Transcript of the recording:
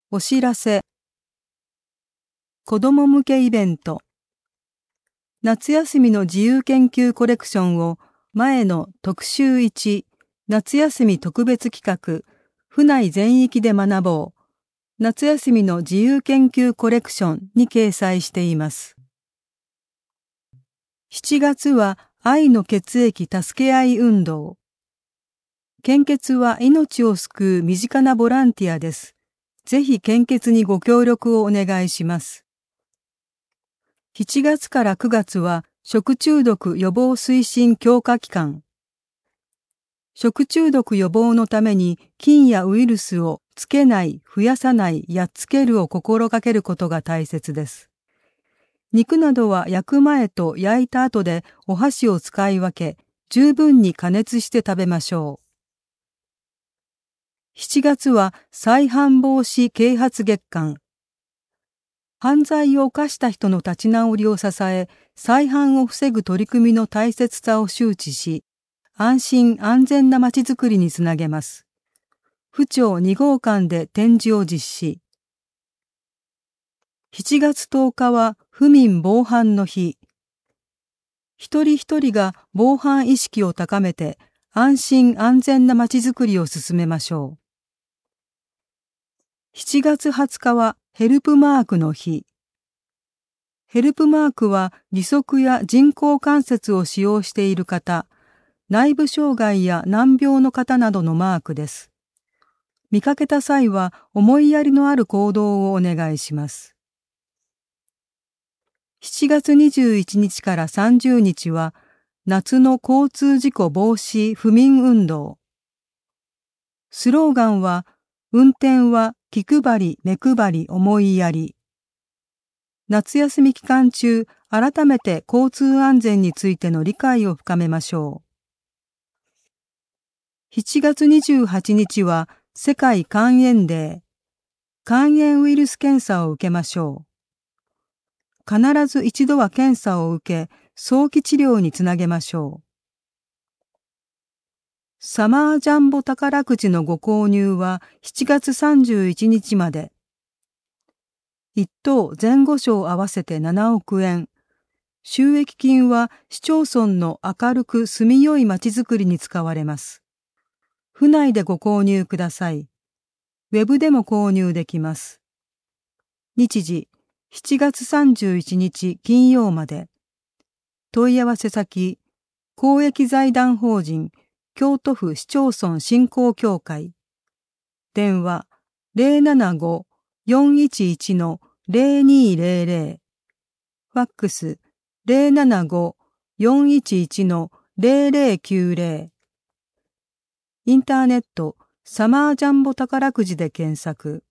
お知らせ。子ども向けイベント。夏休みの自由研究コレクションを前の特集1夏休み特別企画府内全域で学ぼう夏休みの自由研究コレクションに掲載しています。7月は愛の血液助け合い運動。献血は命を救う身近なボランティアです。ぜひ献血にご協力をお願いします。7月から9月は食中毒予防推進強化期間。食中毒予防のために菌やウイルスをつけない、増やさない、やっつけるを心がけることが大切です。肉などは焼く前と焼いた後でお箸を使い分け、十分に加熱して食べましょう。7月は再犯防止啓発月間。犯罪を犯した人の立ち直りを支え、再犯を防ぐ取り組みの大切さを周知し、安心安全なまちづくりにつなげます。府庁2号館で展示を実施。7月10日は府民防犯の日。一人一人が防犯意識を高めて、安心安全なまちづくりを進めましょう。7月20日はヘルプマークの日。ヘルプマークは義足や人工関節を使用している方、内部障害や難病の方などのマークです。見かけた際は思いやりのある行動をお願いします。7月21日から30日は夏の交通事故防止府民運動。スローガンは運転は気配り、目配り、思いやり。夏休み期間中、改めて交通安全についての理解を深めましょう。7月28日は世界肝炎デー。肝炎ウイルス検査を受けましょう。必ず一度は検査を受け、早期治療につなげましょう。サマージャンボ宝くじのご購入は7月31日まで。1等前後賞合わせて7億円。収益金は市町村の明るく住みよいまちづくりに使われます。府内でご購入ください。ウェブでも購入できます。日時7月31日金曜まで。問い合わせ先、公益財団法人京都府市町村振興協会。電話075-411-0200。ファックス075-411-0090。インターネットサマージャンボ宝くじで検索。